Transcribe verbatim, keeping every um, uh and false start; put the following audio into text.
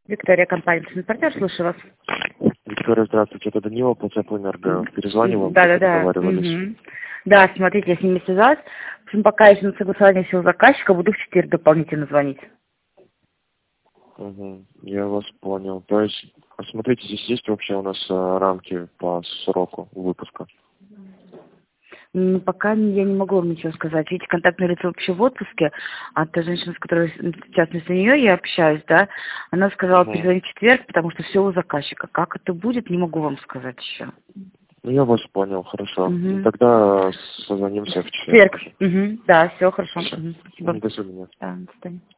Виктория, компания «Партнер», слушаю вас. Виктория, здравствуйте, это Данила, Плацапэнерго. Перезванивал, Да, да, да. договаривались. Угу. Да, смотрите, я с ними связалась. В общем, пока еще на согласование всего заказчика, буду в четверг дополнительно звонить. Угу, я вас понял. То есть, смотрите, здесь есть вообще у нас а, рамки по сроку выпуска? Ну, пока я не могу вам ничего сказать. Видите, контактное лицо вообще в отпуске, а та женщина, с которой сейчас вместо нее я общаюсь, да, она сказала Угу. перезвонить в четверг, потому что все у заказчика. Как это будет, не могу вам сказать еще. Ну, я вас понял, хорошо. Угу. Тогда созвонимся в Четверг. четверг. Угу. Да, все хорошо. Все. Угу. Спасибо. До свидания. Да, до свидания.